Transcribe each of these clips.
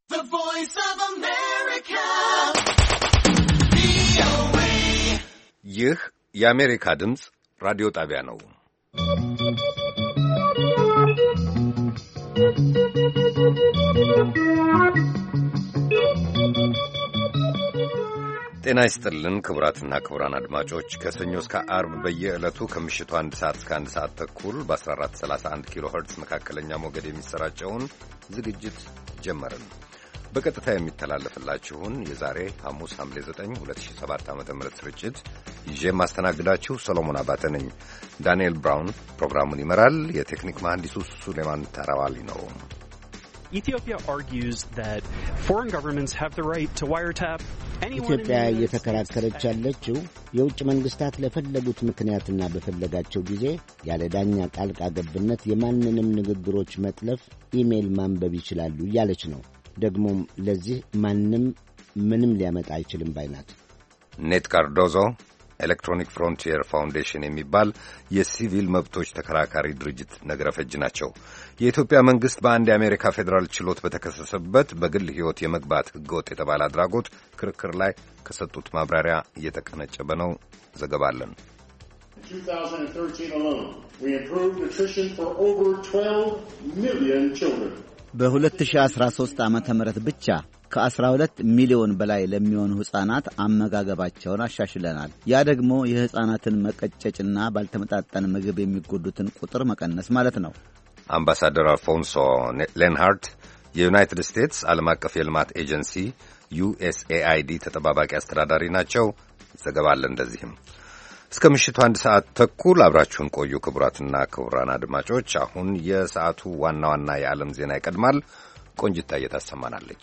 The Voice of America. ይህ የአሜሪካ ድምፅ ራዲዮ ጣቢያ ነው። ጤና ይስጥልን ክቡራትና ክቡራን አድማጮች ከሰኞ እስከ አርብ በየዕለቱ ከምሽቱ 1 ሰዓት እስከ 1 ሰዓት ተኩል በ1431 ኪሎ ሄርትዝ መካከለኛ ሞገድ የሚሰራጨውን ዝግጅት ጀመርን። በቀጥታ የሚተላለፍላችሁን የዛሬ ሐሙስ ሐምሌ 9 2007 ዓ.ም ስርጭት ይዤ ማስተናግዳችሁ ሰሎሞን አባተ ነኝ። ዳንኤል ብራውን ፕሮግራሙን ይመራል። የቴክኒክ መሐንዲሱ ሱሌማን ታራዋሊ ነው። Ethiopia argues that foreign governments have the right to wiretap ኢትዮጵያ እየተከራከረች ያለችው የውጭ መንግስታት ለፈለጉት ምክንያትና በፈለጋቸው ጊዜ ያለ ዳኛ ጣልቃ ገብነት የማንንም ንግግሮች መጥለፍ፣ ኢሜይል ማንበብ ይችላሉ እያለች ነው። ደግሞም ለዚህ ማንም ምንም ሊያመጣ አይችልም ባይናት። ኔት ካርዶዞ ኤሌክትሮኒክ ፍሮንቲየር ፋውንዴሽን የሚባል የሲቪል መብቶች ተከራካሪ ድርጅት ነገረፈጅ ናቸው። የኢትዮጵያ መንግስት በአንድ የአሜሪካ ፌዴራል ችሎት በተከሰሰበት በግል ሕይወት የመግባት ሕገወጥ የተባለ አድራጎት ክርክር ላይ ከሰጡት ማብራሪያ እየተቀነጨበ ነው። ዘገባ አለን። In 2013 alone, we improved nutrition for over 12 million children. በ2013 ዓመተ ምህረት ብቻ ከ12 ሚሊዮን በላይ ለሚሆኑ ሕፃናት አመጋገባቸውን አሻሽለናል። ያ ደግሞ የሕፃናትን መቀጨጭና ባልተመጣጠን ምግብ የሚጎዱትን ቁጥር መቀነስ ማለት ነው። አምባሳደር አልፎንሶ ሌንሃርት የዩናይትድ ስቴትስ ዓለም አቀፍ የልማት ኤጀንሲ USAID ተጠባባቂ አስተዳዳሪ ናቸው። ዘገባ አለ። እንደዚህም እስከ ምሽቱ 1 ሰዓት ተኩል አብራችሁን ቆዩ። ክቡራትና ክቡራን አድማጮች አሁን የሰዓቱ ዋና ዋና የዓለም ዜና ይቀድማል። ቆንጅታ እየታሰማናለች።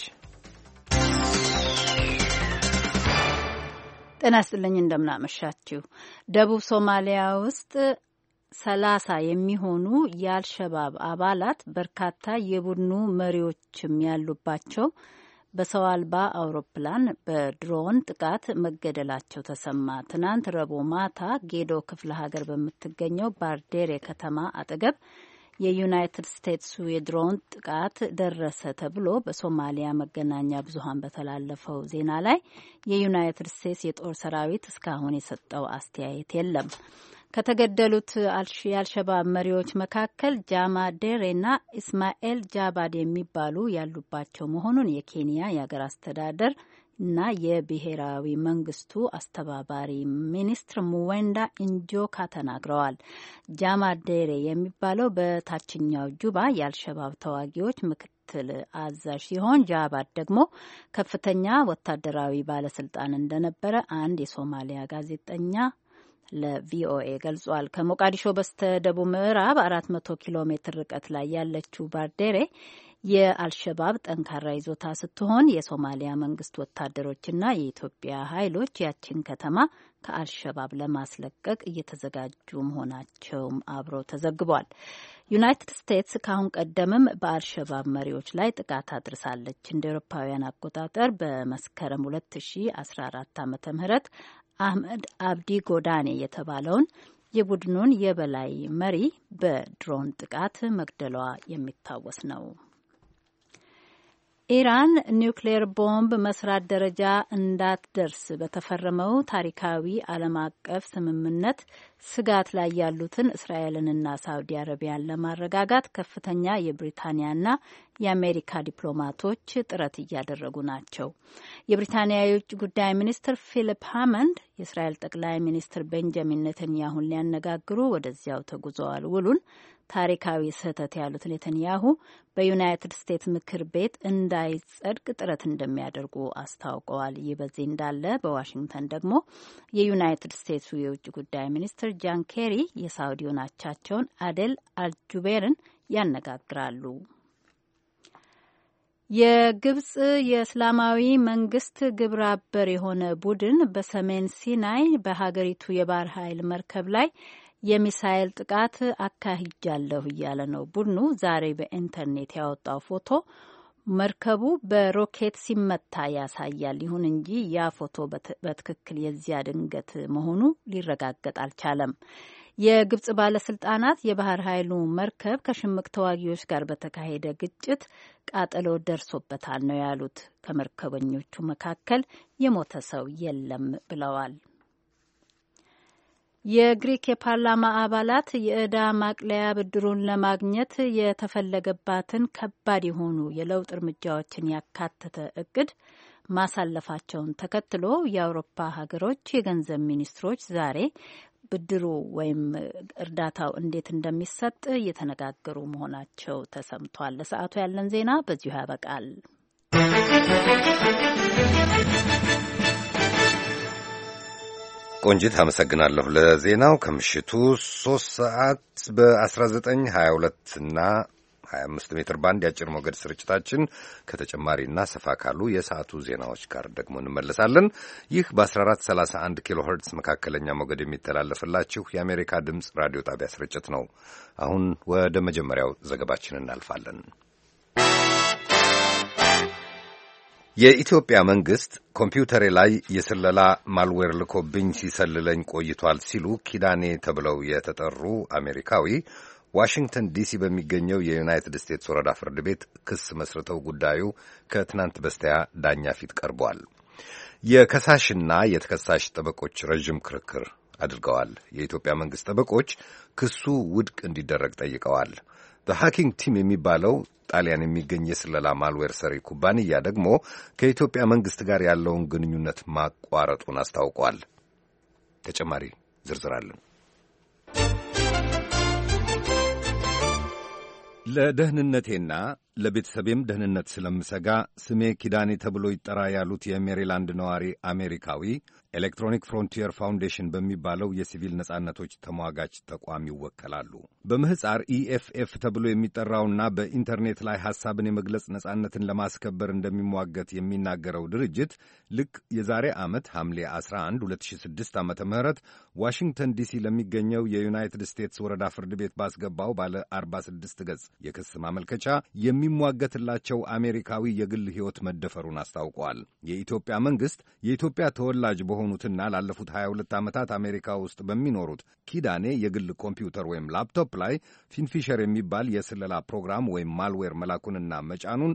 ጤና ይስጥልኝ፣ እንደምናመሻችሁ። ደቡብ ሶማሊያ ውስጥ 30 የሚሆኑ የአልሸባብ አባላት በርካታ የቡድኑ መሪዎችም ያሉባቸው በሰው አልባ አውሮፕላን በድሮን ጥቃት መገደላቸው ተሰማ። ትናንት ረቡዕ ማታ ጌዶ ክፍለ ሀገር በምትገኘው ባርዴሬ ከተማ አጠገብ የዩናይትድ ስቴትሱ የድሮን ጥቃት ደረሰ ተብሎ በሶማሊያ መገናኛ ብዙኃን በተላለፈው ዜና ላይ የዩናይትድ ስቴትስ የጦር ሰራዊት እስካሁን የሰጠው አስተያየት የለም። ከተገደሉት የአልሸባብ መሪዎች መካከል ጃማ ዴሬና ኢስማኤል ጃባድ የሚባሉ ያሉባቸው መሆኑን የኬንያ የአገር አስተዳደር እና የብሔራዊ መንግስቱ አስተባባሪ ሚኒስትር ሙዌንዳ ኢንጆካ ተናግረዋል። ጃማ ዴሬ የሚባለው በታችኛው ጁባ የአልሸባብ ተዋጊዎች ምክትል አዛዥ ሲሆን ጃባድ ደግሞ ከፍተኛ ወታደራዊ ባለስልጣን እንደነበረ አንድ የሶማሊያ ጋዜጠኛ ለቪኦኤ ገልጿል። ከሞቃዲሾ በስተደቡብ ምዕራብ 400 ኪሎ ሜትር ርቀት ላይ ያለችው ባርዴሬ የአልሸባብ ጠንካራ ይዞታ ስትሆን የሶማሊያ መንግስት ወታደሮችና የኢትዮጵያ ኃይሎች ያችን ከተማ ከአልሸባብ ለማስለቀቅ እየተዘጋጁ መሆናቸውም አብሮ ተዘግቧል። ዩናይትድ ስቴትስ ከአሁን ቀደምም በአልሸባብ መሪዎች ላይ ጥቃት አድርሳለች። እንደ አውሮፓውያን አቆጣጠር በመስከረም 2014 ዓ.ም አህመድ አብዲ ጎዳኔ የተባለውን የቡድኑን የበላይ መሪ በድሮን ጥቃት መግደሏ የሚታወስ ነው። ኢራን ኒውክሌር ቦምብ መስራት ደረጃ እንዳትደርስ በተፈረመው ታሪካዊ ዓለም አቀፍ ስምምነት ስጋት ላይ ያሉትን እስራኤልንና ሳውዲ አረቢያን ለማረጋጋት ከፍተኛ የብሪታንያና የአሜሪካ ዲፕሎማቶች ጥረት እያደረጉ ናቸው። የብሪታንያ የውጭ ጉዳይ ሚኒስትር ፊሊፕ ሃመንድ የእስራኤል ጠቅላይ ሚኒስትር ቤንጃሚን ኔተንያሁን ሊያነጋግሩ ወደዚያው ተጉዘዋል። ውሉን ታሪካዊ ስህተት ያሉት ኔተንያሁ በዩናይትድ ስቴትስ ምክር ቤት እንዳይጸድቅ ጥረት እንደሚያደርጉ አስታውቀዋል። ይህ በዚህ እንዳለ በዋሽንግተን ደግሞ የዩናይትድ ስቴትሱ የውጭ ጉዳይ ሚኒስትር ጃን ኬሪ የሳውዲውን አቻቸውን አዴል አልጁቤርን ያነጋግራሉ። የግብጽ የእስላማዊ መንግስት ግብረ አበር የሆነ ቡድን በሰሜን ሲናይ በሀገሪቱ የባህር ኃይል መርከብ ላይ የሚሳኤል ጥቃት አካሂጃለሁ እያለ ነው። ቡድኑ ዛሬ በኢንተርኔት ያወጣው ፎቶ መርከቡ በሮኬት ሲመታ ያሳያል። ይሁን እንጂ ያ ፎቶ በትክክል የዚያ ድንገት መሆኑ ሊረጋገጥ አልቻለም። የግብጽ ባለስልጣናት የባህር ኃይሉ መርከብ ከሽምቅ ተዋጊዎች ጋር በተካሄደ ግጭት ቃጠሎ ደርሶበታል ነው ያሉት። ከመርከበኞቹ መካከል የሞተ ሰው የለም ብለዋል። የግሪክ የፓርላማ አባላት የዕዳ ማቅለያ ብድሩን ለማግኘት የተፈለገባትን ከባድ የሆኑ የለውጥ እርምጃዎችን ያካተተ እቅድ ማሳለፋቸውን ተከትሎ የአውሮፓ ሀገሮች የገንዘብ ሚኒስትሮች ዛሬ ብድሩ ወይም እርዳታው እንዴት እንደሚሰጥ እየተነጋገሩ መሆናቸው ተሰምቷል። ለሰዓቱ ያለን ዜና በዚሁ ያበቃል። ቆንጂት አመሰግናለሁ ለዜናው። ከምሽቱ 3 ሰዓት በ1922 እና 25 ሜትር ባንድ የአጭር ሞገድ ስርጭታችን ከተጨማሪና ሰፋ ካሉ የሰዓቱ ዜናዎች ጋር ደግሞ እንመለሳለን። ይህ በ1431 ኪሎ ሄርትስ መካከለኛ ሞገድ የሚተላለፍላችሁ የአሜሪካ ድምፅ ራዲዮ ጣቢያ ስርጭት ነው። አሁን ወደ መጀመሪያው ዘገባችን እናልፋለን። የኢትዮጵያ መንግሥት ኮምፒውተሬ ላይ የስለላ ማልዌር ልኮብኝ ሲሰልለኝ ቆይቷል ሲሉ ኪዳኔ ተብለው የተጠሩ አሜሪካዊ ዋሽንግተን ዲሲ በሚገኘው የዩናይትድ ስቴትስ ወረዳ ፍርድ ቤት ክስ መስርተው ጉዳዩ ከትናንት በስቲያ ዳኛ ፊት ቀርቧል። የከሳሽና የተከሳሽ ጠበቆች ረዥም ክርክር አድርገዋል። የኢትዮጵያ መንግሥት ጠበቆች ክሱ ውድቅ እንዲደረግ ጠይቀዋል። በሃኪንግ ቲም የሚባለው ጣሊያን የሚገኝ የስለላ ማልዌር ሰሪ ኩባንያ ደግሞ ከኢትዮጵያ መንግሥት ጋር ያለውን ግንኙነት ማቋረጡን አስታውቋል። ተጨማሪ ዝርዝር አለን። ለደህንነቴና ለቤተሰቤም ደህንነት ስለምሰጋ ስሜ ኪዳኔ ተብሎ ይጠራ ያሉት የሜሪላንድ ነዋሪ አሜሪካዊ ኤሌክትሮኒክ ፍሮንቲየር ፋውንዴሽን በሚባለው የሲቪል ነጻነቶች ተሟጋች ተቋም ይወከላሉ። በምህፃር ኢኤፍኤፍ ተብሎ የሚጠራውና በኢንተርኔት ላይ ሐሳብን የመግለጽ ነጻነትን ለማስከበር እንደሚሟገት የሚናገረው ድርጅት ልክ የዛሬ ዓመት ሐምሌ 11 2006 ዓ.ም ዋሽንግተን ዲሲ ለሚገኘው የዩናይትድ ስቴትስ ወረዳ ፍርድ ቤት ባስገባው ባለ 46 ገጽ የክስ ማመልከቻ የሚሟገትላቸው አሜሪካዊ የግል ሕይወት መደፈሩን አስታውቋል። የኢትዮጵያ መንግሥት የኢትዮጵያ ተወላጅ በሆኑትና ላለፉት 22 ዓመታት አሜሪካ ውስጥ በሚኖሩት ኪዳኔ የግል ኮምፒውተር ወይም ላፕቶፕ ላይ ፊንፊሸር የሚባል የስለላ ፕሮግራም ወይም ማልዌር መላኩንና መጫኑን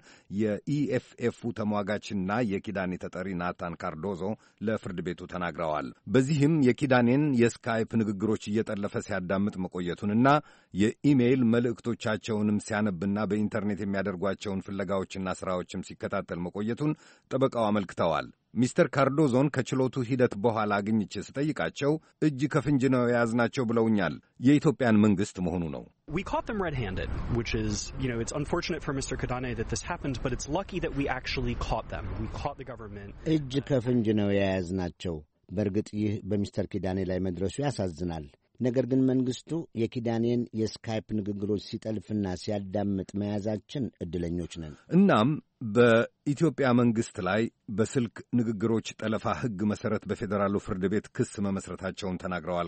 የኢኤፍኤፉ ተሟጋችና የኪዳኔ ተጠሪ ናታን ካርዶዞ ለፍርድ ቤቱ ተናግረዋል። በዚህም የኪዳኔን የስካይፕ ንግግሮች እየጠለፈ ሲያዳምጥ መቆየቱንና የኢሜይል መልእክቶቻቸውንም ሲያነብና በኢንተርኔት የሚያደርጓቸውን ፍለጋዎችና ሥራዎችም ሲከታተል መቆየቱን ጠበቃው አመልክተዋል። ሚስተር ካርዶዞን ከችሎቱ ሂደት በኋላ አግኝቼ ስጠይቃቸው እጅ ከፍንጅ ነው የያዝናቸው ብለውኛል። የኢትዮጵያን መንግሥት መሆኑ ነው። We caught them red-handed, which is, it's unfortunate for Mr. Kidane that this happened, but it's lucky that we actually caught them. We caught the government. እጅ ከፍንጅ ነው የያዝናቸው። በእርግጥ ይህ በሚስተር ኪዳኔ ላይ መድረሱ ያሳዝናል። ነገር ግን መንግሥቱ የኪዳኔን የስካይፕ ንግግሮች ሲጠልፍና ሲያዳምጥ መያዛችን ዕድለኞች ነን። እናም በኢትዮጵያ መንግሥት ላይ በስልክ ንግግሮች ጠለፋ ሕግ መሠረት በፌዴራሉ ፍርድ ቤት ክስ መመስረታቸውን ተናግረዋል።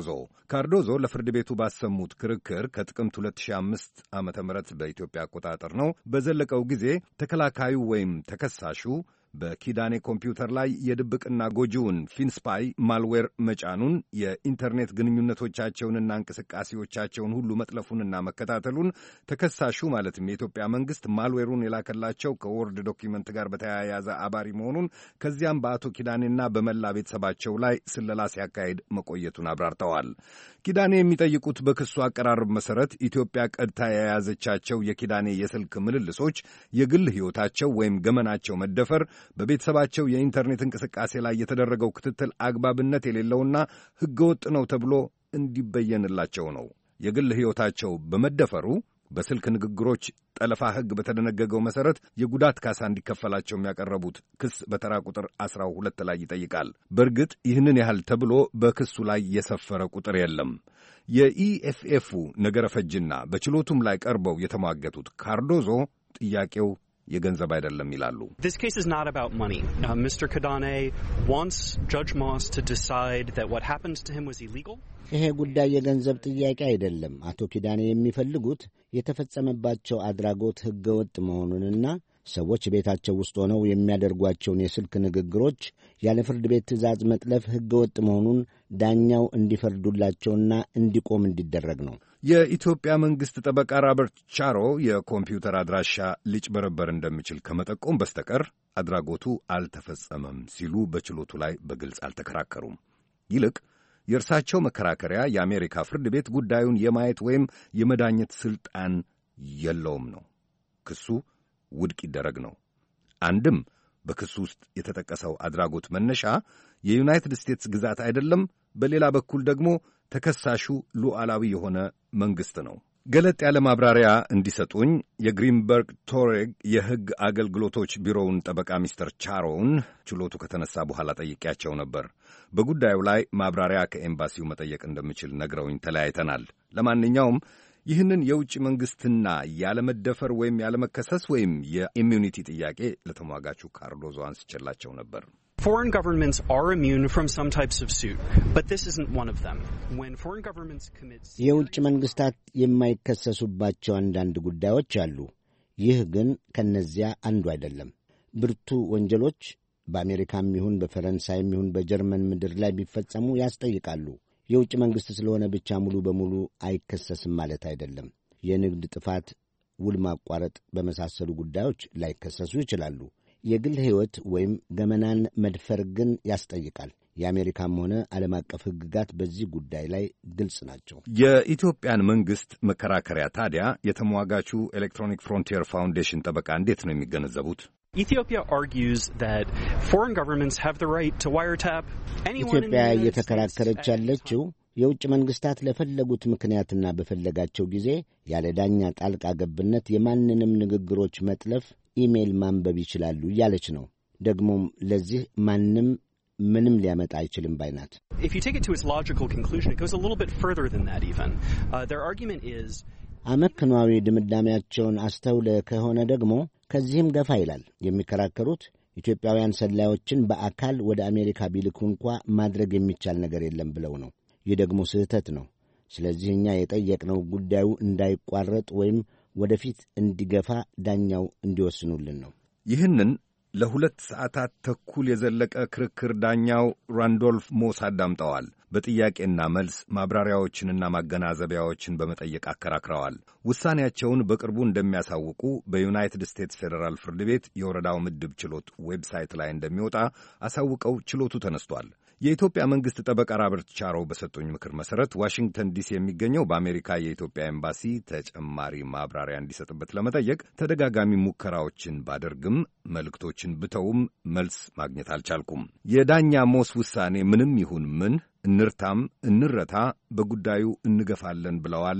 ካርዶዞ ለፍርድ ቤቱ ባሰሙት ክርክር ከጥቅምት 2005 ዓ.ም በኢትዮጵያ አቆጣጠር ነው በዘለቀው ጊዜ ተከላካዩ ወይም ተከሳሹ በኪዳኔ ኮምፒውተር ላይ የድብቅና ጎጂውን ፊንስፓይ ማልዌር መጫኑን የኢንተርኔት ግንኙነቶቻቸውንና እንቅስቃሴዎቻቸውን ሁሉ መጥለፉንና መከታተሉን ተከሳሹ ማለትም የኢትዮጵያ መንግሥት ማልዌሩን የላከላቸው ከወርድ ዶኪመንት ጋር በተያያዘ አባሪ መሆኑን ከዚያም በአቶ ኪዳኔና በመላ ቤተሰባቸው ላይ ስለላ ሲያካሄድ መቆየቱን አብራርተዋል። ኪዳኔ የሚጠይቁት በክሱ አቀራረብ መሠረት ኢትዮጵያ ቀድታ የያዘቻቸው የኪዳኔ የስልክ ምልልሶች የግል ሕይወታቸው ወይም ገመናቸው መደፈር በቤተሰባቸው የኢንተርኔት እንቅስቃሴ ላይ የተደረገው ክትትል አግባብነት የሌለውና ሕገወጥ ነው ተብሎ እንዲበየንላቸው ነው። የግል ሕይወታቸው በመደፈሩ በስልክ ንግግሮች ጠለፋ ሕግ በተደነገገው መሠረት የጉዳት ካሳ እንዲከፈላቸው የሚያቀረቡት ክስ በተራ ቁጥር 12 ላይ ይጠይቃል። በእርግጥ ይህንን ያህል ተብሎ በክሱ ላይ የሰፈረ ቁጥር የለም። የኢኤፍኤፉ ነገረ ፈጅና በችሎቱም ላይ ቀርበው የተሟገቱት ካርዶዞ ጥያቄው የገንዘብ አይደለም ይላሉ። This case is not about money. Mr. Kidane wants Judge Moss to decide that what happened to him was illegal. ይሄ ጉዳይ የገንዘብ ጥያቄ አይደለም። አቶ ኪዳኔ የሚፈልጉት የተፈጸመባቸው አድራጎት ሕገወጥ መሆኑንና ሰዎች ቤታቸው ውስጥ ሆነው የሚያደርጓቸውን የስልክ ንግግሮች ያለ ፍርድ ቤት ትዕዛዝ መጥለፍ ሕገ ወጥ መሆኑን ዳኛው እንዲፈርዱላቸውና እንዲቆም እንዲደረግ ነው። የኢትዮጵያ መንግሥት ጠበቃ ሮበርት ቻሮ የኮምፒውተር አድራሻ ሊጭበረበር እንደሚችል ከመጠቆም በስተቀር አድራጎቱ አልተፈጸመም ሲሉ በችሎቱ ላይ በግልጽ አልተከራከሩም። ይልቅ የእርሳቸው መከራከሪያ የአሜሪካ ፍርድ ቤት ጉዳዩን የማየት ወይም የመዳኘት ሥልጣን የለውም ነው። ክሱ ውድቅ ይደረግ ነው። አንድም በክሱ ውስጥ የተጠቀሰው አድራጎት መነሻ የዩናይትድ ስቴትስ ግዛት አይደለም፣ በሌላ በኩል ደግሞ ተከሳሹ ሉዓላዊ የሆነ መንግሥት ነው። ገለጥ ያለ ማብራሪያ እንዲሰጡኝ የግሪንበርግ ቶሬግ የሕግ አገልግሎቶች ቢሮውን ጠበቃ ሚስተር ቻሮውን ችሎቱ ከተነሳ በኋላ ጠይቄያቸው ነበር። በጉዳዩ ላይ ማብራሪያ ከኤምባሲው መጠየቅ እንደምችል ነግረውኝ ተለያይተናል። ለማንኛውም ይህንን የውጭ መንግሥትና ያለመደፈር ወይም ያለመከሰስ ወይም የኢሚዩኒቲ ጥያቄ ለተሟጋቹ ካርዶዞ አንስቼላቸው ነበር። Foreign governments are immune from some types of suit, but this isn't one of them. When foreign governments commit የውጭ መንግሥታት የማይከሰሱባቸው አንዳንድ ጉዳዮች አሉ። ይህ ግን ከነዚያ አንዱ አይደለም። ብርቱ ወንጀሎች በአሜሪካም ይሁን በፈረንሳይም ይሁን በጀርመን ምድር ላይ ቢፈጸሙ ያስጠይቃሉ። የውጭ መንግሥት ስለሆነ ብቻ ሙሉ በሙሉ አይከሰስም ማለት አይደለም። የንግድ ጥፋት፣ ውል ማቋረጥ በመሳሰሉ ጉዳዮች ላይከሰሱ ይችላሉ። የግል ሕይወት ወይም ገመናን መድፈር ግን ያስጠይቃል። የአሜሪካም ሆነ ዓለም አቀፍ ሕግጋት በዚህ ጉዳይ ላይ ግልጽ ናቸው። የኢትዮጵያን መንግሥት መከራከሪያ ታዲያ የተሟጋቹ ኤሌክትሮኒክ ፍሮንቲር ፋውንዴሽን ጠበቃ እንዴት ነው የሚገነዘቡት? Ethiopia argues that foreign governments have the right to wiretap anyone. ኢትዮጵያ እየተከራከረች ያለችው የውጭ መንግሥታት ለፈለጉት ምክንያትና በፈለጋቸው ጊዜ ያለ ዳኛ ጣልቃ ገብነት የማንንም ንግግሮች መጥለፍ፣ ኢሜይል ማንበብ ይችላሉ እያለች ነው። ደግሞም ለዚህ ማንም ምንም ሊያመጣ አይችልም ባይናት። If you take it to its logical conclusion, it goes a little bit further than that even. Their argument is አመክኗዊ ድምዳሜያቸውን አስተውለ ከሆነ ደግሞ ከዚህም ገፋ ይላል። የሚከራከሩት ኢትዮጵያውያን ሰላዮችን በአካል ወደ አሜሪካ ቢልኩ እንኳ ማድረግ የሚቻል ነገር የለም ብለው ነው። ይህ ደግሞ ስህተት ነው። ስለዚህ እኛ የጠየቅነው ጉዳዩ እንዳይቋረጥ ወይም ወደፊት እንዲገፋ ዳኛው እንዲወስኑልን ነው። ይህንን ለ2 ሰዓታት ተኩል የዘለቀ ክርክር ዳኛው ራንዶልፍ ሞስ አዳምጠዋል። በጥያቄና መልስ ማብራሪያዎችንና ማገናዘቢያዎችን በመጠየቅ አከራክረዋል። ውሳኔያቸውን በቅርቡ እንደሚያሳውቁ በዩናይትድ ስቴትስ ፌዴራል ፍርድ ቤት የወረዳው ምድብ ችሎት ዌብሳይት ላይ እንደሚወጣ አሳውቀው ችሎቱ ተነስቷል። የኢትዮጵያ መንግሥት ጠበቃ ሮበርት ቻሮ በሰጡኝ ምክር መሠረት ዋሽንግተን ዲሲ የሚገኘው በአሜሪካ የኢትዮጵያ ኤምባሲ ተጨማሪ ማብራሪያ እንዲሰጥበት ለመጠየቅ ተደጋጋሚ ሙከራዎችን ባደርግም መልእክቶችን ብተውም መልስ ማግኘት አልቻልኩም። የዳኛ ሞስ ውሳኔ ምንም ይሁን ምን እንርታም እንረታ በጉዳዩ እንገፋለን ብለዋል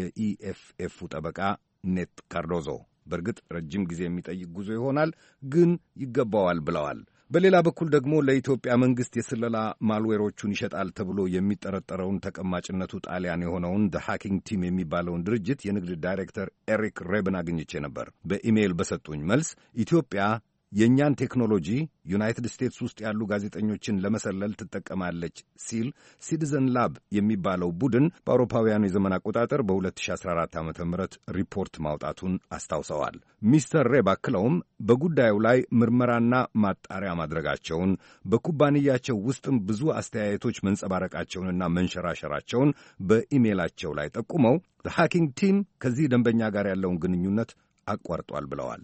የኢኤፍኤፉ ጠበቃ ኔት ካርዶዞ። በእርግጥ ረጅም ጊዜ የሚጠይቅ ጉዞ ይሆናል፣ ግን ይገባዋል ብለዋል። በሌላ በኩል ደግሞ ለኢትዮጵያ መንግሥት የስለላ ማልዌሮቹን ይሸጣል ተብሎ የሚጠረጠረውን ተቀማጭነቱ ጣሊያን የሆነውን ዘ ሃኪንግ ቲም የሚባለውን ድርጅት የንግድ ዳይሬክተር ኤሪክ ሬብን አግኝቼ ነበር። በኢሜይል በሰጡኝ መልስ ኢትዮጵያ የእኛን ቴክኖሎጂ ዩናይትድ ስቴትስ ውስጥ ያሉ ጋዜጠኞችን ለመሰለል ትጠቀማለች ሲል ሲቲዘን ላብ የሚባለው ቡድን በአውሮፓውያኑ የዘመን አቆጣጠር በ2014 ዓ ም ሪፖርት ማውጣቱን አስታውሰዋል። ሚስተር ሬብ አክለውም በጉዳዩ ላይ ምርመራና ማጣሪያ ማድረጋቸውን በኩባንያቸው ውስጥም ብዙ አስተያየቶች መንጸባረቃቸውንና መንሸራሸራቸውን በኢሜይላቸው ላይ ጠቁመው ሃኪንግ ቲም ከዚህ ደንበኛ ጋር ያለውን ግንኙነት አቋርጧል ብለዋል።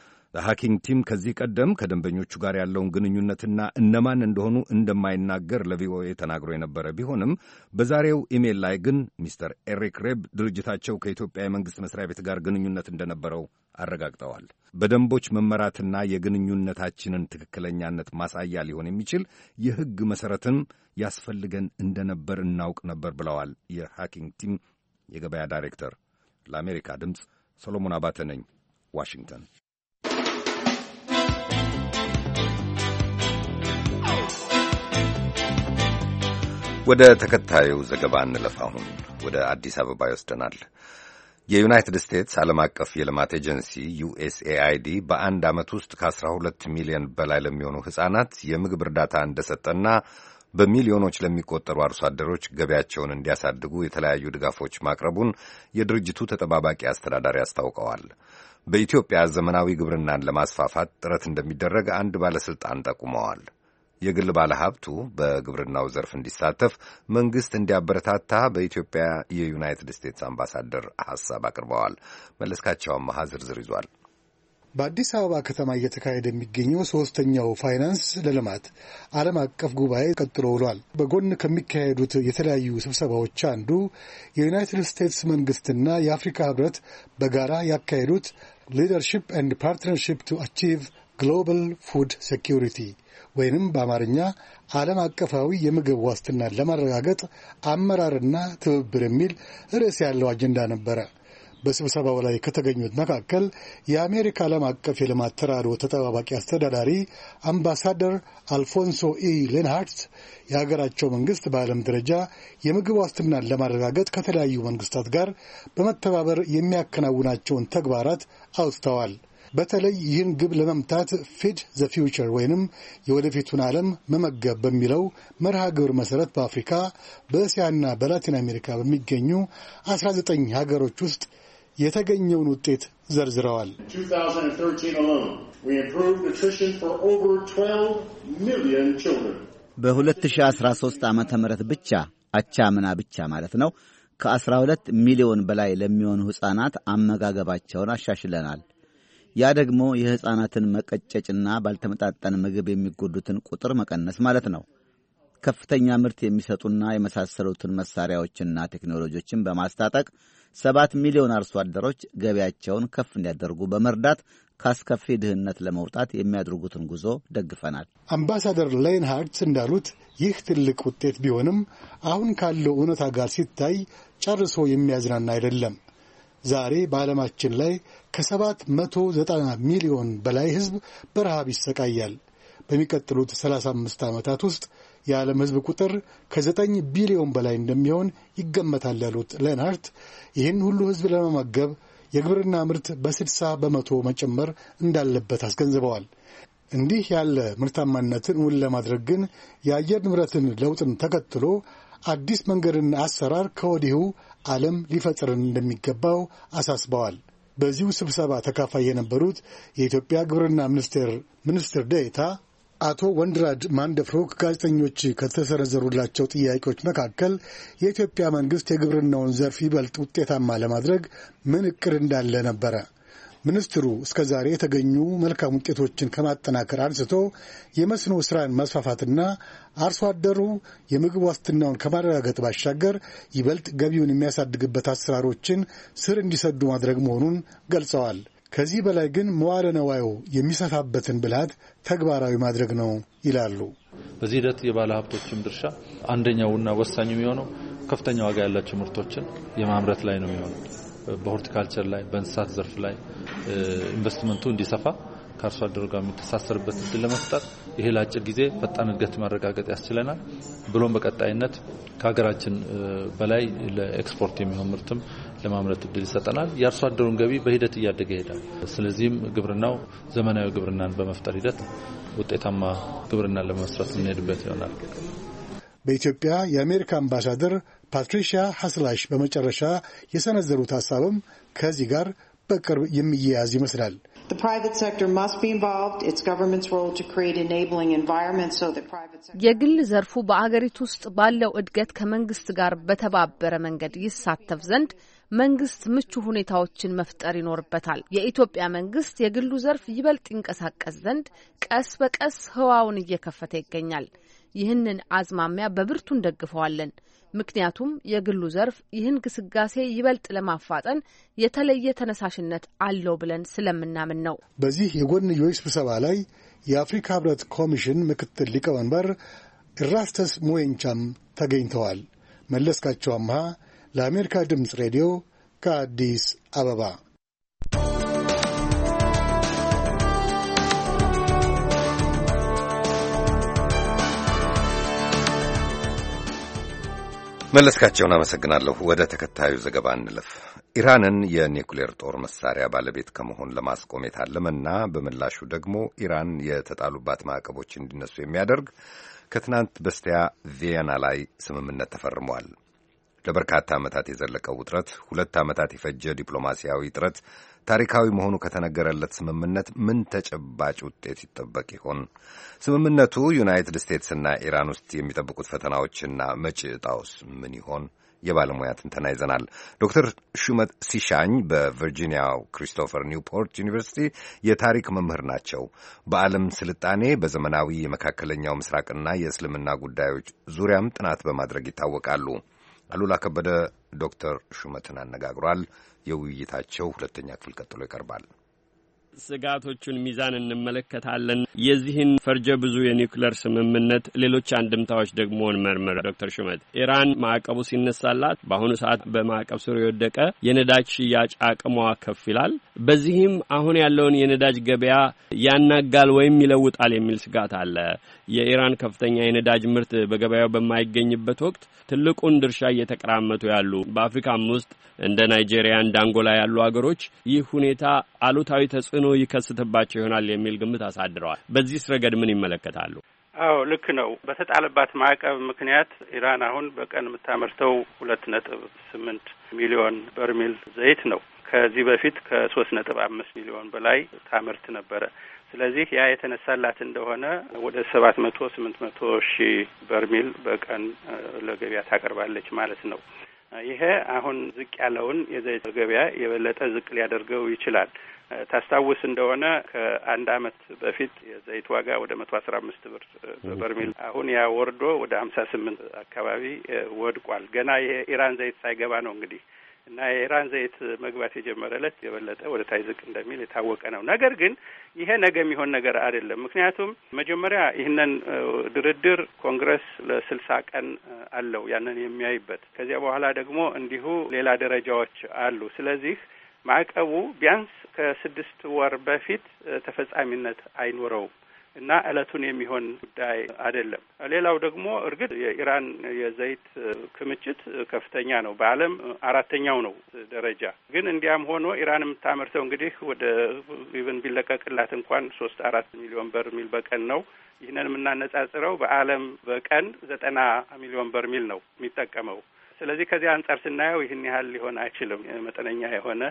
ሃኪንግ ቲም ከዚህ ቀደም ከደንበኞቹ ጋር ያለውን ግንኙነትና እነማን እንደሆኑ እንደማይናገር ለቪኦኤ ተናግሮ የነበረ ቢሆንም በዛሬው ኢሜይል ላይ ግን ሚስተር ኤሪክ ሬብ ድርጅታቸው ከኢትዮጵያ የመንግሥት መስሪያ ቤት ጋር ግንኙነት እንደነበረው አረጋግጠዋል። በደንቦች መመራትና የግንኙነታችንን ትክክለኛነት ማሳያ ሊሆን የሚችል የሕግ መሠረትም ያስፈልገን እንደነበር እናውቅ ነበር ብለዋል የሃኪንግ ቲም የገበያ ዳይሬክተር። ለአሜሪካ ድምፅ ሰሎሞን አባተ ነኝ፣ ዋሽንግተን። ወደ ተከታዩ ዘገባ እንለፍ። አሁን ወደ አዲስ አበባ ይወስደናል። የዩናይትድ ስቴትስ ዓለም አቀፍ የልማት ኤጀንሲ ዩኤስኤአይዲ በአንድ ዓመት ውስጥ ከ12 ሚሊዮን በላይ ለሚሆኑ ሕፃናት የምግብ እርዳታ እንደሰጠና በሚሊዮኖች ለሚቆጠሩ አርሶ አደሮች ገበያቸውን እንዲያሳድጉ የተለያዩ ድጋፎች ማቅረቡን የድርጅቱ ተጠባባቂ አስተዳዳሪ አስታውቀዋል። በኢትዮጵያ ዘመናዊ ግብርናን ለማስፋፋት ጥረት እንደሚደረግ አንድ ባለሥልጣን ጠቁመዋል። የግል ባለሀብቱ በግብርናው ዘርፍ እንዲሳተፍ መንግሥት እንዲያበረታታ በኢትዮጵያ የዩናይትድ ስቴትስ አምባሳደር ሐሳብ አቅርበዋል። መለስካቸው አማሃ ዝርዝር ይዟል። በአዲስ አበባ ከተማ እየተካሄደ የሚገኘው ሶስተኛው ፋይናንስ ለልማት ዓለም አቀፍ ጉባኤ ቀጥሎ ውሏል። በጎን ከሚካሄዱት የተለያዩ ስብሰባዎች አንዱ የዩናይትድ ስቴትስ መንግስትና የአፍሪካ ህብረት በጋራ ያካሄዱት ሊደርሺፕ ኤንድ ፓርትነርሺፕ ቱ አቺቭ ግሎባል ፉድ ሴኪዩሪቲ ወይንም በአማርኛ ዓለም አቀፋዊ የምግብ ዋስትናን ለማረጋገጥ አመራርና ትብብር የሚል ርዕስ ያለው አጀንዳ ነበረ። በስብሰባው ላይ ከተገኙት መካከል የአሜሪካ ዓለም አቀፍ የልማት ተራድኦ ተጠባባቂ አስተዳዳሪ አምባሳደር አልፎንሶ ሌንሃርት የሀገራቸው መንግስት በዓለም ደረጃ የምግብ ዋስትናን ለማረጋገጥ ከተለያዩ መንግስታት ጋር በመተባበር የሚያከናውናቸውን ተግባራት አውስተዋል። በተለይ ይህን ግብ ለመምታት ፊድ ዘ ፊውቸር ወይንም የወደፊቱን ዓለም መመገብ በሚለው መርሃ ግብር መሠረት በአፍሪካ በእስያና በላቲን አሜሪካ በሚገኙ 19 ሀገሮች ውስጥ የተገኘውን ውጤት ዘርዝረዋል። በ2013 ዓመተ ምህረት ብቻ አቻምና ብቻ ማለት ነው ከ12 ሚሊዮን በላይ ለሚሆኑ ሕፃናት አመጋገባቸውን አሻሽለናል። ያ ደግሞ የሕፃናትን መቀጨጭና ባልተመጣጠን ምግብ የሚጎዱትን ቁጥር መቀነስ ማለት ነው። ከፍተኛ ምርት የሚሰጡና የመሳሰሉትን መሳሪያዎችና ቴክኖሎጂዎችን በማስታጠቅ 7 ሚሊዮን አርሶ አደሮች ገቢያቸውን ከፍ እንዲያደርጉ በመርዳት ካስከፊ ድህነት ለመውጣት የሚያደርጉትን ጉዞ ደግፈናል። አምባሳደር ሌንሃርት እንዳሉት ይህ ትልቅ ውጤት ቢሆንም አሁን ካለው እውነታ ጋር ሲታይ ጨርሶ የሚያዝናና አይደለም። ዛሬ በዓለማችን ላይ ከ790 ሚሊዮን በላይ ሕዝብ በረሃብ ይሰቃያል። በሚቀጥሉት 35 ዓመታት ውስጥ የዓለም ሕዝብ ቁጥር ከ9 ቢሊዮን በላይ እንደሚሆን ይገመታል ያሉት ሌንሃርት ይህን ሁሉ ሕዝብ ለመመገብ የግብርና ምርት በ60 በመቶ መጨመር እንዳለበት አስገንዝበዋል። እንዲህ ያለ ምርታማነትን እውን ለማድረግ ግን የአየር ንብረትን ለውጥን ተከትሎ አዲስ መንገድና አሰራር ከወዲሁ ዓለም ሊፈጥርን እንደሚገባው አሳስበዋል። በዚሁ ስብሰባ ተካፋይ የነበሩት የኢትዮጵያ ግብርና ሚኒስትር ዴኤታ አቶ ወንድራድ ማንደፍሮ ጋዜጠኞች ከተሰነዘሩላቸው ጥያቄዎች መካከል የኢትዮጵያ መንግስት የግብርናውን ዘርፍ ይበልጥ ውጤታማ ለማድረግ ምን እቅድ እንዳለ ነበረ። ሚኒስትሩ እስከ ዛሬ የተገኙ መልካም ውጤቶችን ከማጠናከር አንስቶ የመስኖ ስራን ማስፋፋትና አርሶ አደሩ የምግብ ዋስትናውን ከማረጋገጥ ባሻገር ይበልጥ ገቢውን የሚያሳድግበት አሰራሮችን ስር እንዲሰዱ ማድረግ መሆኑን ገልጸዋል። ከዚህ በላይ ግን መዋለ ነዋዩ የሚሰፋበትን ብልሃት ተግባራዊ ማድረግ ነው ይላሉ። በዚህ ሂደት የባለ ሀብቶችም ድርሻ አንደኛውና ወሳኙ የሚሆነው ከፍተኛ ዋጋ ያላቸው ምርቶችን የማምረት ላይ ነው የሚሆነው። በሆርቲካልቸር ላይ በእንስሳት ዘርፍ ላይ ኢንቨስትመንቱ እንዲሰፋ ከአርሶ አደሩ ጋር የሚተሳሰርበት እድል ለመፍጠር ይሄ ለአጭር ጊዜ ፈጣን እድገት ማረጋገጥ ያስችለናል። ብሎም በቀጣይነት ከሀገራችን በላይ ለኤክስፖርት የሚሆን ምርትም ለማምረት እድል ይሰጠናል። የአርሶ አደሩን ገቢ በሂደት እያደገ ይሄዳል። ስለዚህም ግብርናው ዘመናዊ ግብርናን በመፍጠር ሂደት ውጤታማ ግብርናን ለመስራት የምንሄድበት ይሆናል። በኢትዮጵያ የአሜሪካ አምባሳደር ፓትሪሺያ ሐስላሽ በመጨረሻ የሰነዘሩት ሐሳብም ከዚህ ጋር በቅርብ የሚያያዝ ይመስላል። የግል ዘርፉ በአገሪቱ ውስጥ ባለው እድገት ከመንግስት ጋር በተባበረ መንገድ ይሳተፍ ዘንድ መንግስት ምቹ ሁኔታዎችን መፍጠር ይኖርበታል። የኢትዮጵያ መንግስት የግሉ ዘርፍ ይበልጥ ይንቀሳቀስ ዘንድ ቀስ በቀስ ህዋውን እየከፈተ ይገኛል። ይህንን አዝማሚያ በብርቱ እንደግፈዋለን። ምክንያቱም የግሉ ዘርፍ ይህን ግስጋሴ ይበልጥ ለማፋጠን የተለየ ተነሳሽነት አለው ብለን ስለምናምን ነው። በዚህ የጎንዮሽ ስብሰባ ላይ የአፍሪካ ህብረት ኮሚሽን ምክትል ሊቀመንበር ኢራስተስ ሙዌንቻም ተገኝተዋል። መለስካቸው አምሃ ለአሜሪካ ድምፅ ሬዲዮ ከአዲስ አበባ። መለስካቸውን አመሰግናለሁ። ወደ ተከታዩ ዘገባ እንለፍ። ኢራንን የኒውክሌር ጦር መሳሪያ ባለቤት ከመሆን ለማስቆም የታለመና በምላሹ ደግሞ ኢራን የተጣሉባት ማዕቀቦች እንዲነሱ የሚያደርግ ከትናንት በስቲያ ቪየና ላይ ስምምነት ተፈርሟል። ለበርካታ ዓመታት የዘለቀው ውጥረት፣ 2 ዓመታት የፈጀ ዲፕሎማሲያዊ ጥረት ታሪካዊ መሆኑ ከተነገረለት ስምምነት ምን ተጨባጭ ውጤት ይጠበቅ ይሆን? ስምምነቱ ዩናይትድ ስቴትስና ኢራን ውስጥ የሚጠብቁት ፈተናዎችና መጪ ዕጣውስ ምን ይሆን? የባለሙያ ትንተና ይዘናል። ዶክተር ሹመት ሲሻኝ በቨርጂኒያው ክሪስቶፈር ኒውፖርት ዩኒቨርሲቲ የታሪክ መምህር ናቸው። በዓለም ስልጣኔ በዘመናዊ የመካከለኛው ምስራቅና የእስልምና ጉዳዮች ዙሪያም ጥናት በማድረግ ይታወቃሉ። አሉላ ከበደ ዶክተር ሹመትን አነጋግሯል። የውይይታቸው ሁለተኛ ክፍል ቀጥሎ ይቀርባል። ስጋቶቹን ሚዛን እንመለከታለን። የዚህን ፈርጀ ብዙ የኒውክሌር ስምምነት ሌሎች አንድምታዎች ደግሞ እንመርምር። ዶክተር ሹመት ኢራን ማዕቀቡ ሲነሳላት በአሁኑ ሰዓት በማዕቀብ ስር የወደቀ የነዳጅ ሽያጭ አቅሟ ከፍ ይላል። በዚህም አሁን ያለውን የነዳጅ ገበያ ያናጋል ወይም ይለውጣል የሚል ስጋት አለ። የኢራን ከፍተኛ የነዳጅ ምርት በገበያው በማይገኝበት ወቅት ትልቁን ድርሻ እየተቀራመቱ ያሉ በአፍሪካም ውስጥ እንደ ናይጄሪያ፣ እንደ አንጎላ ያሉ አገሮች ይህ ሁኔታ አሉታዊ ተጽዕኖ ይከስትባቸው ይሆናል የሚል ግምት አሳድረዋል። በዚህ ረገድ ምን ይመለከታሉ? አዎ ልክ ነው። በተጣለባት ማዕቀብ ምክንያት ኢራን አሁን በቀን የምታመርተው 2.8 ሚሊዮን በርሜል ዘይት ነው። ከዚህ በፊት ከ3.5 ሚሊዮን በላይ ታመርት ነበረ። ስለዚህ ያ የተነሳላት እንደሆነ ወደ 700-800 ሺህ በርሜል በቀን ለገበያ ታቀርባለች ማለት ነው። ይሄ አሁን ዝቅ ያለውን የዘይት ገበያ የበለጠ ዝቅ ሊያደርገው ይችላል። ታስታውስ እንደሆነ ከአንድ አመት በፊት የዘይት ዋጋ ወደ 115 ብር በበርሜል አሁን ያ ወርዶ ወደ 58 አካባቢ ወድቋል። ገና የኢራን ዘይት ሳይገባ ነው እንግዲህ እና የኢራን ዘይት መግባት የጀመረለት የበለጠ ወደ ታይ ዝቅ እንደሚል የታወቀ ነው። ነገር ግን ይሄ ነገ የሚሆን ነገር አይደለም። ምክንያቱም መጀመሪያ ይህንን ድርድር ኮንግረስ ለ60 ቀን አለው ያንን የሚያይበት። ከዚያ በኋላ ደግሞ እንዲሁ ሌላ ደረጃዎች አሉ። ስለዚህ ማዕቀቡ ቢያንስ ከ6 ወር በፊት ተፈጻሚነት አይኖረውም እና ዕለቱን የሚሆን ጉዳይ አይደለም። ሌላው ደግሞ እርግጥ የኢራን የዘይት ክምችት ከፍተኛ ነው። በዓለም 4ኛው ነው ደረጃ። ግን እንዲያም ሆኖ ኢራን የምታመርተው እንግዲህ ወደ ኢቭን ቢለቀቅላት እንኳን 3-4 ሚሊዮን በርሜል በቀን ነው። ይህንን የምናነጻጽረው በዓለም በቀን 90 ሚሊዮን በርሜል ነው የሚጠቀመው። ስለዚህ ከዚህ አንጻር ስናየው ይህን ያህል ሊሆን አይችልም። መጠነኛ የሆነ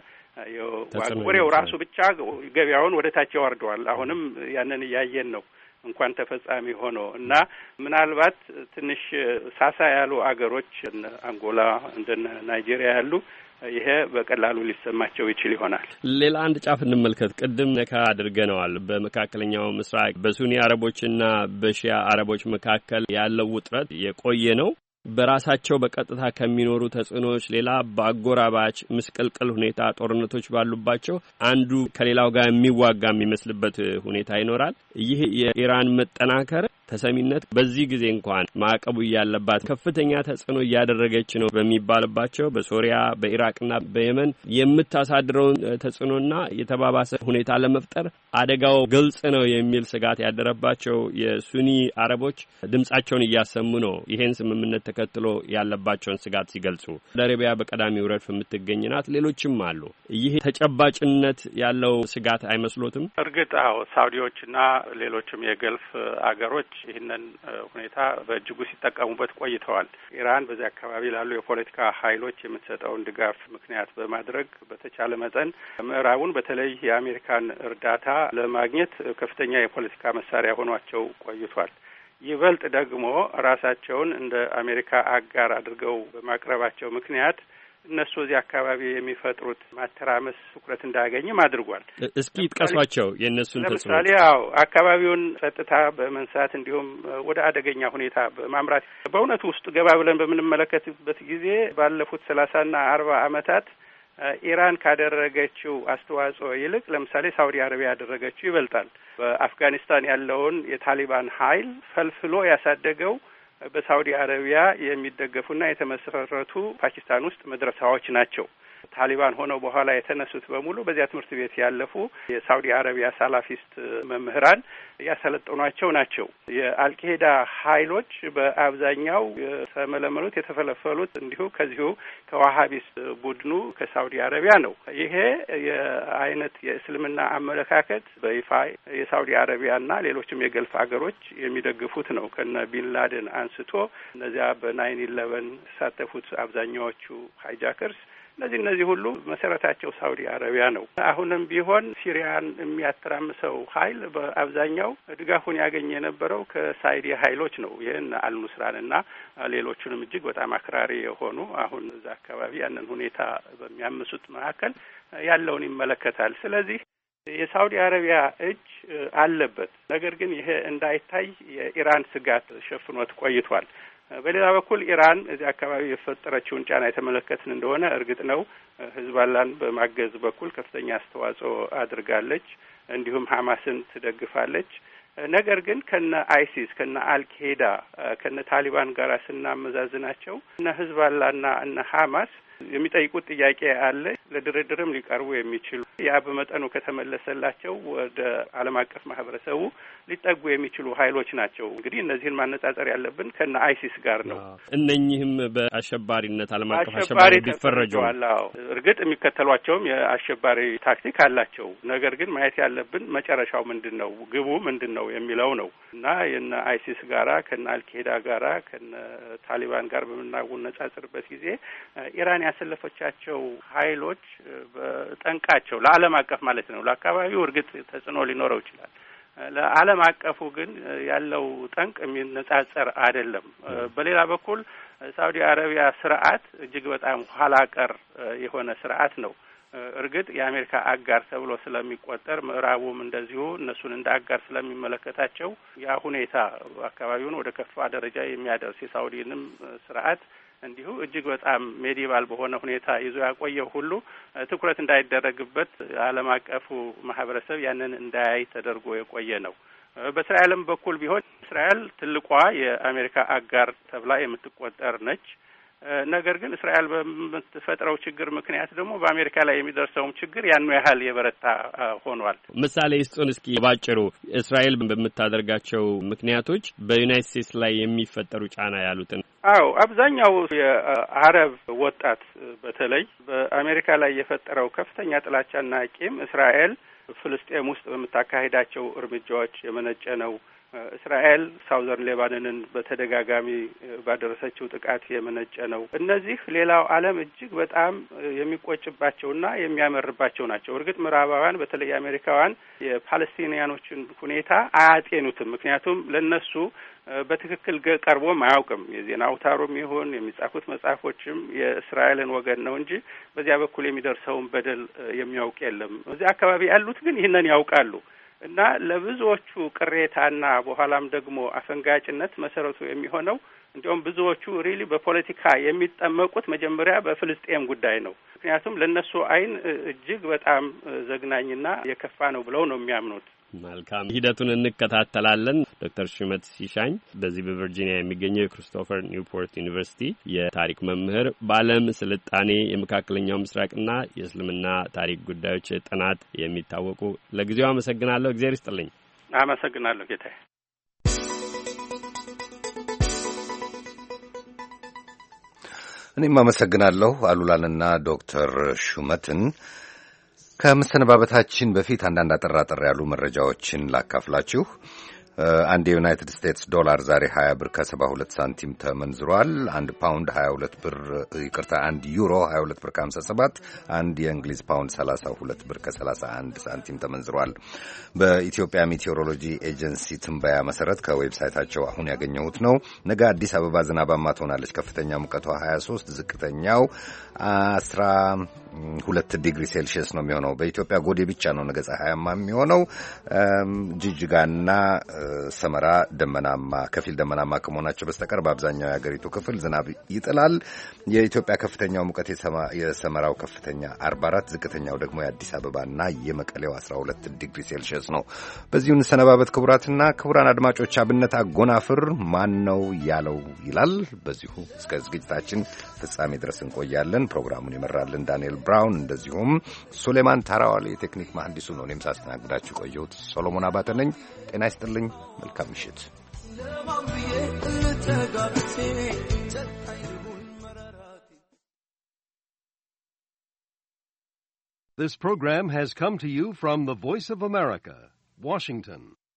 ወሬው ራሱ ብቻ ገበያውን ወደ ታች ያወርደዋል። አሁንም ያንን እያየን ነው እንኳን ተፈጻሚ ሆኖ እና ምናልባት ትንሽ ሳሳ ያሉ አገሮች እንደ አንጎላ እንደነ ናይጄሪያ ያሉ ይሄ በቀላሉ ሊሰማቸው ይችል ይሆናል። ሌላ አንድ ጫፍ እንመልከት። ቅድም ነካ አድርገነዋል። በመካከለኛው ምስራቅ በሱኒ አረቦችና በሺያ አረቦች መካከል ያለው ውጥረት የቆየ ነው። በራሳቸው በቀጥታ ከሚኖሩ ተጽዕኖዎች ሌላ በአጎራባች ምስቅልቅል ሁኔታ ጦርነቶች ባሉባቸው አንዱ ከሌላው ጋር የሚዋጋ የሚመስልበት ሁኔታ ይኖራል። ይህ የኢራን መጠናከር ተሰሚነት በዚህ ጊዜ እንኳን ማዕቀቡ ያለባት ከፍተኛ ተጽዕኖ እያደረገች ነው በሚባልባቸው በሶሪያ በኢራቅና በየመን የምታሳድረውን ተጽዕኖና የተባባሰ ሁኔታ ለመፍጠር አደጋው ግልጽ ነው የሚል ስጋት ያደረባቸው የሱኒ አረቦች ድምጻቸውን እያሰሙ ነው። ይሄን ስምምነት ተከትሎ ያለባቸውን ስጋት ሲገልጹ አረቢያ በቀዳሚው ረድፍ የምትገኝ ናት። ሌሎችም አሉ። ይህ ተጨባጭነት ያለው ስጋት አይመስሎትም? እርግጥ አዎ፣ ሳውዲዎችና ሌሎችም የገልፍ አገሮች ይህንን ሁኔታ በእጅጉ ሲጠቀሙበት ቆይተዋል። ኢራን በዚህ አካባቢ ላሉ የፖለቲካ ኃይሎች የምትሰጠውን ድጋፍ ምክንያት በማድረግ በተቻለ መጠን ምዕራቡን በተለይ የአሜሪካን እርዳታ ለማግኘት ከፍተኛ የፖለቲካ መሳሪያ ሆኗቸው ቆይቷል። ይበልጥ ደግሞ ራሳቸውን እንደ አሜሪካ አጋር አድርገው በማቅረባቸው ምክንያት እነሱ እዚህ አካባቢ የሚፈጥሩት ማተራመስ ትኩረት እንዳያገኝም አድርጓል። እስኪ ይጥቀሷቸው የእነሱን ተጽዕኖ። ለምሳሌ ያው አካባቢውን ጸጥታ በመንሳት እንዲሁም ወደ አደገኛ ሁኔታ በማምራት በእውነቱ ውስጥ ገባ ብለን በምንመለከትበት ጊዜ ባለፉት 30ና 40 ዓመታት ኢራን ካደረገችው አስተዋጽኦ ይልቅ ለምሳሌ ሳውዲ አረቢያ ያደረገችው ይበልጣል። በአፍጋኒስታን ያለውን የታሊባን ኃይል ፈልፍሎ ያሳደገው በሳውዲ አረቢያ የሚደገፉና የተመሰረቱ ፓኪስታን ውስጥ መድረሳዎች ናቸው። ታሊባን ሆነው በኋላ የተነሱት በሙሉ በዚያ ትምህርት ቤት ያለፉ የሳውዲ አረቢያ ሳላፊስት መምህራን ያሰለጠኗቸው ናቸው። የአልቃይዳ ኃይሎች በአብዛኛው የተመለመሉት የተፈለፈሉት እንዲሁ ከዚሁ ከዋሃቢስት ቡድኑ ከሳውዲ አረቢያ ነው። ይሄ የአይነት የእስልምና አመለካከት በይፋ የሳውዲ አረቢያና ሌሎችም የገልፍ ሀገሮች የሚደግፉት ነው። ከነ ቢንላደን አንስቶ እነዚያ በ9/11 የተሳተፉት አብዛኛዎቹ ሃይጃከርስ እነዚህ ሁሉ መሰረታቸው ሳውዲ አረቢያ ነው። አሁንም ቢሆን ሲሪያን የሚያተራምሰው ኃይል በአብዛኛው ድጋፉን ያገኘ የነበረው ከሳይዲ ኃይሎች ነው። ይህን አልኑስራንና ሌሎቹንም እጅግ በጣም አክራሪ የሆኑ አሁን እዛ አካባቢ ያንን ሁኔታ በሚያምሱት መካከል ያለውን ይመለከታል። ስለዚህ የሳውዲ አረቢያ እጅ አለበት። ነገር ግን ይሄ እንዳይታይ የኢራን ስጋት ሸፍኖት ቆይቷል። በሌላ በኩል ኢራን እዚህ አካባቢ የፈጠረችውን ጫና የተመለከትን እንደሆነ እርግጥ ነው ሂዝቦላን በማገዝ በኩል ከፍተኛ አስተዋጽኦ አድርጋለች። እንዲሁም ሐማስን ትደግፋለች። ነገር ግን ከነ አይሲስ ከነ አልቃይዳ ከነ ታሊባን ጋር ስናመዛዝናቸው እነ ሂዝቦላና እነ ሐማስ የሚጠይቁት ጥያቄ አለ። ለድርድርም ሊቀርቡ የሚችሉ ያ በመጠኑ ከተመለሰላቸው ወደ ዓለም አቀፍ ማህበረሰቡ ሊጠጉ የሚችሉ ኃይሎች ናቸው። እንግዲህ እነዚህን ማነጻጸር ያለብን ከነ አይሲስ ጋር ነው። እነኚህም በአሸባሪነት ዓለም አቀፍ አሸባሪ ቢፈረጁዋል። እርግጥ የሚከተሏቸውም የአሸባሪ ታክቲክ አላቸው። ነገር ግን ማየት ያለብን መጨረሻው ምንድን ነው፣ ግቡ ምንድን ነው የሚለው ነው እና የነ አይሲስ ጋራ ከነ አልቃይዳ ጋራ ከነ ታሊባን ጋር በምናወዳድርበት ጊዜ ኢራን ያሰለፈቻቸው ኃይሎች በጠንቃቸው ለዓለም አቀፍ ማለት ነው። ለአካባቢው እርግጥ ተጽዕኖ ሊኖረው ይችላል። ለዓለም አቀፉ ግን ያለው ጠንቅ የሚነጻጸር አይደለም። በሌላ በኩል ሳውዲ አረቢያ ስርዓት እጅግ በጣም ኋላ ቀር የሆነ ስርዓት ነው። እርግጥ የአሜሪካ አጋር ተብሎ ስለሚቆጠር ምዕራቡም እንደዚሁ እነሱን እንደ አጋር ስለሚመለከታቸው ያ ሁኔታ አካባቢውን ወደ ከፋ ደረጃ የሚያደርስ የሳውዲንም ስርዓት እንዲሁ እጅግ በጣም ሜዲቫል በሆነ ሁኔታ ይዞ ያቆየው ሁሉ ትኩረት እንዳይደረግበት ዓለም አቀፉ ማህበረሰብ ያንን እንዳያይ ተደርጎ የቆየ ነው። በእስራኤልም በኩል ቢሆን እስራኤል ትልቋ የአሜሪካ አጋር ተብላ የምትቆጠር ነች። ነገር ግን እስራኤል በምትፈጥረው ችግር ምክንያት ደግሞ በአሜሪካ ላይ የሚደርሰውም ችግር ያኑ ያህል የበረታ ሆኗል። ምሳሌ ይስጡን እስኪ ባጭሩ። እስራኤል በምታደርጋቸው ምክንያቶች በዩናይትድ ስቴትስ ላይ የሚፈጠሩ ጫና ያሉትን። አዎ፣ አብዛኛው የአረብ ወጣት በተለይ በአሜሪካ ላይ የፈጠረው ከፍተኛ ጥላቻና ቂም እስራኤል ፍልስጤም ውስጥ በምታካሂዳቸው እርምጃዎች የመነጨ ነው። እስራኤል ሳውዘርን ሌባኖንን በተደጋጋሚ ባደረሰችው ጥቃት የመነጨ ነው። እነዚህ ሌላው ዓለም እጅግ በጣም የሚቆጭባቸውና የሚያመርባቸው ናቸው። እርግጥ ምዕራባውያን በተለይ አሜሪካውያን የፓለስቲኒያኖችን ሁኔታ አያጤኑትም። ምክንያቱም ለነሱ በትክክል ቀርቦም አያውቅም። የዜና አውታሩም ይሁን የሚጻፉት መጽሐፎችም የእስራኤልን ወገን ነው እንጂ በዚያ በኩል የሚደርሰውን በደል የሚያውቅ የለም። እዚያ አካባቢ ያሉት ግን ይህንን ያውቃሉ። እና ለብዙዎቹ ቅሬታና በኋላም ደግሞ አፈንጋጭነት መሰረቱ የሚሆነው እንዲሁም ብዙዎቹ ሪሊ በፖለቲካ የሚጠመቁት መጀመሪያ በፍልስጤም ጉዳይ ነው። ምክንያቱም ለነሱ አይን እጅግ በጣም ዘግናኝና የከፋ ነው ብለው ነው የሚያምኑት። መልካም፣ ሂደቱን እንከታተላለን። ዶክተር ሹመት ሲሻኝ በዚህ በቨርጂኒያ የሚገኘው የክሪስቶፈር ኒውፖርት ዩኒቨርሲቲ የታሪክ መምህር፣ በዓለም ስልጣኔ የመካከለኛው ምስራቅና የእስልምና ታሪክ ጉዳዮች ጥናት የሚታወቁ፣ ለጊዜው አመሰግናለሁ። እግዚአብሔር ይስጥልኝ። አመሰግናለሁ ጌታዬ። እኔም አመሰግናለሁ አሉላንና ዶክተር ሹመትን። ከመሰነባበታችን በፊት አንዳንድ አጠር ያሉ መረጃዎችን ላካፍላችሁ። አንድ የዩናይትድ ስቴትስ ዶላር ዛሬ 20 ብር ከ72 ሳንቲም ተመንዝሯል። አንድ ፓውንድ 22 ብር አንድ ዩሮ 22 ብር ከ57፣ አንድ የእንግሊዝ ፓውንድ 32 ብር ከ31 ሳንቲም ተመንዝሯል። በኢትዮጵያ ሜቴዎሮሎጂ ኤጀንሲ ትንበያ መሰረት ከዌብሳይታቸው አሁን ያገኘሁት ነው። ነገ አዲስ አበባ ዝናባማ ትሆናለች። ከፍተኛ ሙቀቷ 23፣ ዝቅተኛው 12 ዲግሪ ሴልሺየስ ነው የሚሆነው። በኢትዮጵያ ጎዴ ብቻ ነው ነገ ፀሐያማ የሚሆነው። ጅጅጋና ሰመራ ደመናማ፣ ከፊል ደመናማ ከመሆናቸው በስተቀር በአብዛኛው የሀገሪቱ ክፍል ዝናብ ይጥላል። የኢትዮጵያ ከፍተኛው ሙቀት የሰመራው ከፍተኛ 44፣ ዝቅተኛው ደግሞ የአዲስ አበባና የመቀሌው 12 ዲግሪ ሴልሺየስ ነው። በዚሁ እንሰነባበት። ክቡራትና ክቡራን አድማጮች፣ አብነት አጎናፍር ማን ነው ያለው ይላል። በዚሁ እስከ ዝግጅታችን ፍጻሜ ድረስ እንቆያለን። ፕሮግራሙን ይመራልን ዳንኤል ብራውን፣ እንደዚሁም ሱሌማን ታራዋል የቴክኒክ መሐንዲሱ ነው። እኔም ሳስተናግዳችሁ ቆየሁት ሶሎሞን አባተ ነኝ። ጤና ይስጥልኝ። መልካም ምሽት። This program has come to you from the Voice of America, Washington.